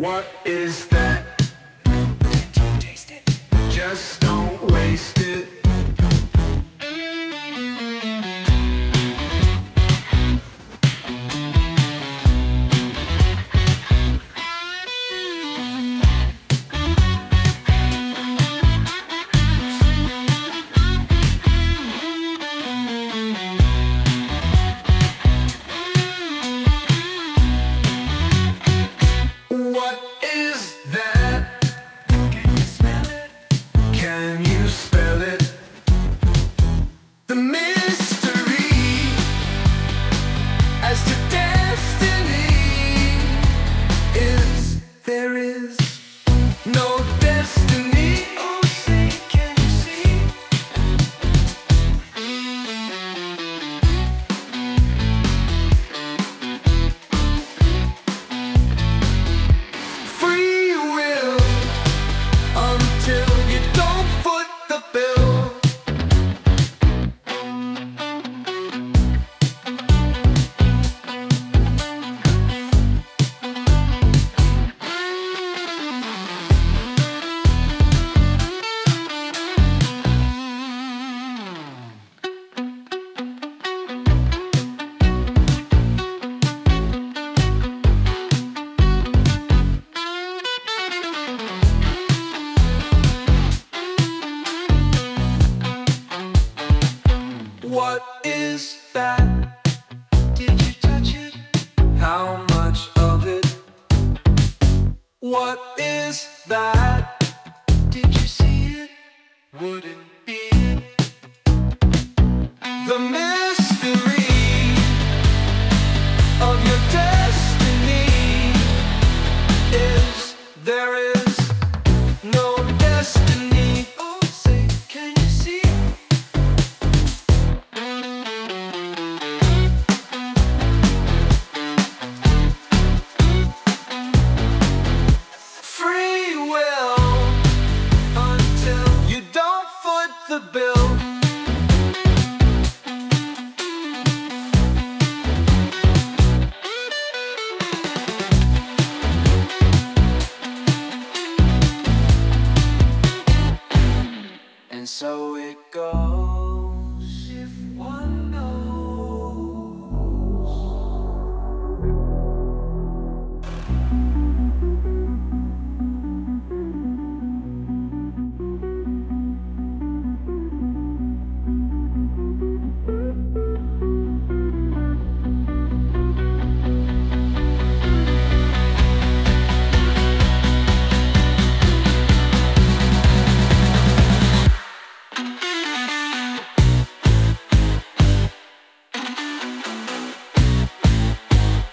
What is that? Taste it. Just don't waste it. What is that? Can you smell it? Can you spell it? The mystery as to destiny is there is no destiny. Oh, say, can you see? Free will until you don't foot the bill. What is that? Did you touch it? How much of it? What is that? Did you see it? Wouldn't be it. The